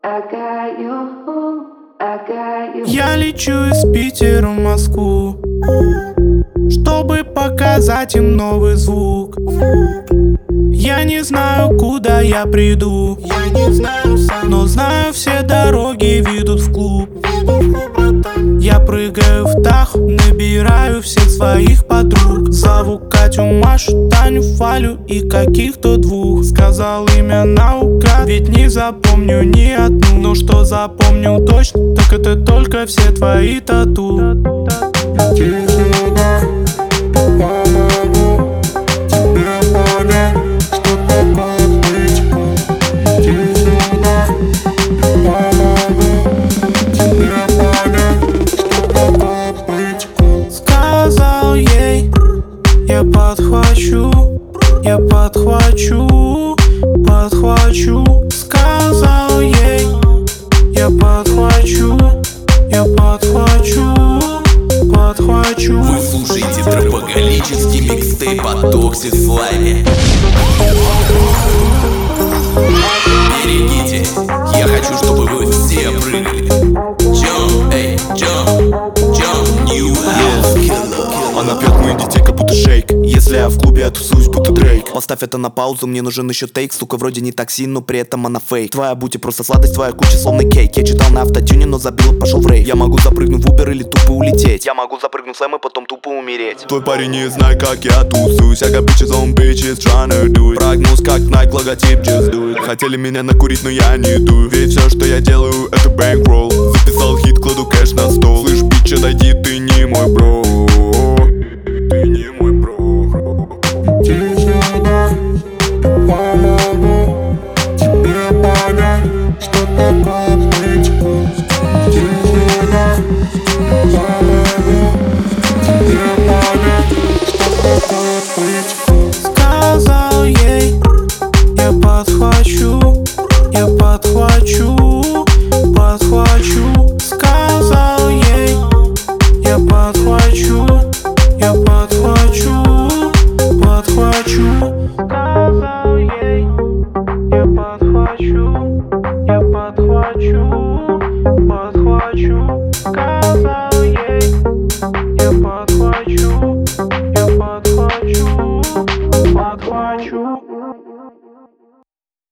Я лечу из Питера в Москву, чтобы показать им новый звук. Я не знаю, куда я приду, но знаю, все дороги ведут в клуб. Я прыгаю в Таху, набираю всех своих подруг. Зову Катю, Машу, Таню, Валю и каких-то двух. Сказал имя наугад, ведь не запомню ни одну. Но что запомнил точно, так это только все твои тату. Сказал ей, я подхвачу, я подхвачу, подхвачу. Сказал ей, я подхвачу, я подхвачу, подхвачу. Вы слушаете тропоголический микстейп от Toxic Slime. Берегитесь, я хочу, чтобы вы все прыгали. Jump, эй, jump, jump, new house killer. Она пьет моих детей, как будто шейк. Если я в клубе, я тусуюсь, будто Дрейк. Поставь это на паузу, мне нужен еще тейк. Сука, вроде не такси, но при этом она фейк. Твоя бути просто сладость, твоя куча словно кейк. Я читал на автотюне, но забил и пошел в рейв. Я могу запрыгнуть в Uber или тупо улететь. Я могу запрыгнуть в слэм и потом тупо умереть. Твой парень не знает, как я тусуюсь. I got bitches on bitches tryna do it. Прогноз как Nike, логотип, just do it. Хотели меня накурить, но я не дую. Ведь все, что я делаю, это bankroll. Записал хит, кладу кэш на стол. Слышь, бичь, отойди, ты не мой бро. Ты не мой бро. Помогу тебе понять, что такое